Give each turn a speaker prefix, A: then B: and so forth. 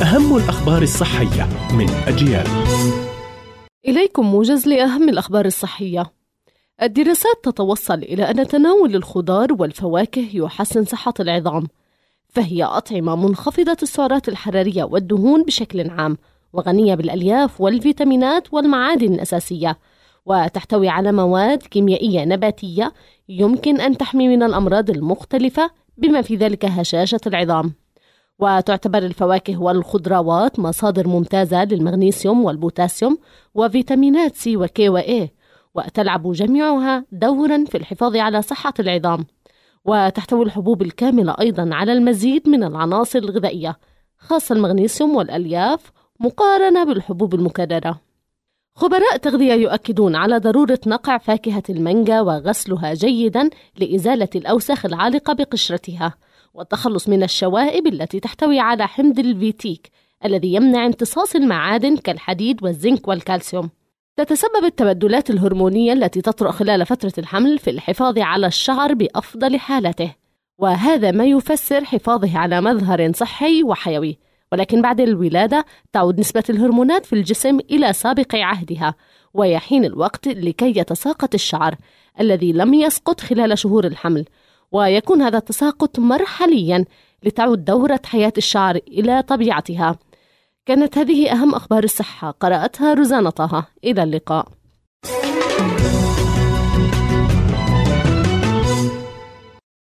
A: أهم الأخبار الصحية من أجيال.
B: إليكم موجز لأهم الأخبار الصحية. الدراسات تتوصل إلى أن تناول الخضار والفواكه يحسن صحة العظام، فهي أطعمة منخفضة السعرات الحرارية والدهون بشكل عام، وغنية بالألياف والفيتامينات والمعادن الأساسية، وتحتوي على مواد كيميائية نباتية يمكن أن تحمي من الأمراض المختلفة بما في ذلك هشاشة العظام. وتعتبر الفواكه والخضروات مصادر ممتازة للمغنيسيوم والبوتاسيوم وفيتامينات سي وكي وإيه، وتلعب جميعها دورا في الحفاظ على صحة العظام. وتحتوي الحبوب الكاملة أيضا على المزيد من العناصر الغذائية خاصة المغنيسيوم والألياف مقارنة بالحبوب المكررة. خبراء تغذية يؤكدون على ضرورة نقع فاكهة المانجا وغسلها جيدا لإزالة الأوساخ العالقة بقشرتها والتخلص من الشوائب التي تحتوي على حمض الفيتيك الذي يمنع امتصاص المعادن كالحديد والزنك والكالسيوم. تتسبب التبدلات الهرمونية التي تطرأ خلال فترة الحمل في الحفاظ على الشعر بأفضل حالته، وهذا ما يفسر حفاظه على مظهر صحي وحيوي. ولكن بعد الولادة تعود نسبة الهرمونات في الجسم إلى سابق عهدها، ويحين الوقت لكي يتساقط الشعر الذي لم يسقط خلال شهور الحمل، ويكون هذا التساقط مرحليا لتعود دورة حياة الشعر إلى طبيعتها. كانت هذه أهم أخبار الصحة، قرأتها روزانا طه. إلى اللقاء.